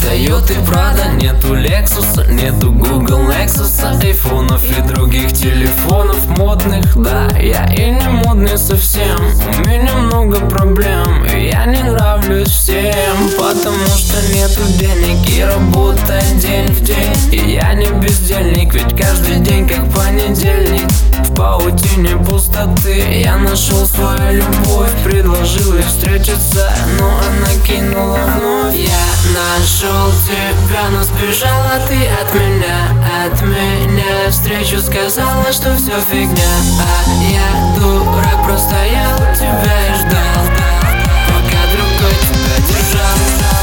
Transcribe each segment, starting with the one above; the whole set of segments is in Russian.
Тойоты Прада, нету Лексуса, нету Google Nexus, айфонов и других телефонов модных. Да, я и не модный совсем, у меня много проблем, и я не нравлюсь всем, потому что нету денег и работать день в день. И я не бездельник, ведь каждый день как понедельник. В паутине пустоты я нашел свою любовь, предложил ей встретиться, но она кинула вновь. Я нашел тебя, но сбежала ты от меня. Встречу сказала, что все фигня, а я дурак, просто я у тебя и ждал, пока другой тебя держал.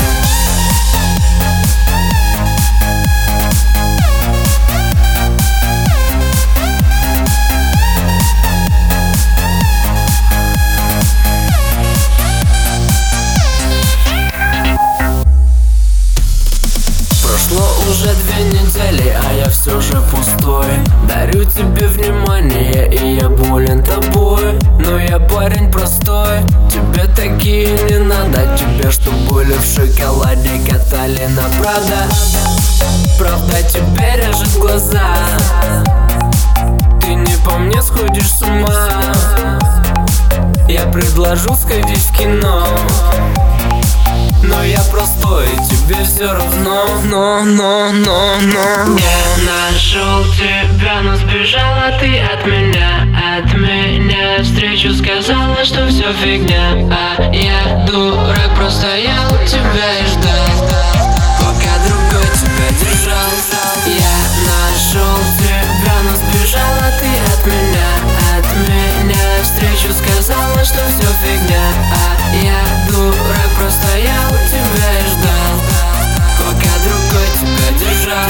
Прошло уже 2 недели, а я все же пустой. Дарю тебе внимание, и я болен тобой. Но я парень простой, тебе такие не надо. Тебе, что были в шоколаде, катали на Прада. Правда тебе режет глаза, ты не по мне сходишь с ума. Я предложу сходить в кино, но я простой, тебе все равно. Я нашел тебя, но сбежала ты от меня. Встречу сказала, что все фигня, а я дурак, просто я у тебя и ждал, пока другой тебя держал. Я нашел тебя, но сбежала ты от меня. Встречу сказала, что все фигня, а я дурак, просто я у тебя и ждал, пока другой тебя держал.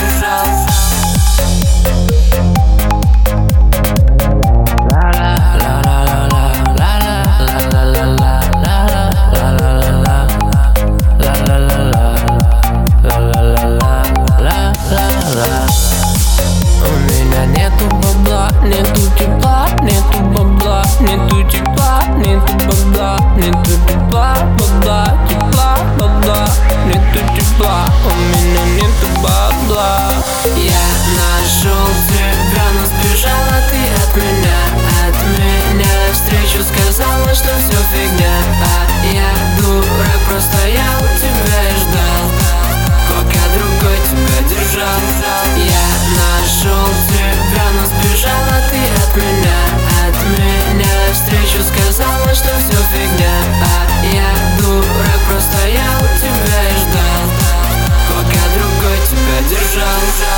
У меня нету бабла, нету тепла, нету бабла, нету тепла, нету бабла, нету тепла, бабла, тепла, бабла, нету тепла, у меня нету бабла. Я нашел тебя, но сбежала ты от меня. Встречу сказала, что все фигня, а я дурак, просто я у тебя и ждал, пока другой тебя держал. Я нашел тебя, но сбежала ты от меня. Встречу сказала, что все фигня, а я дурак, просто я у тебя и ждал, пока другой тебя держал.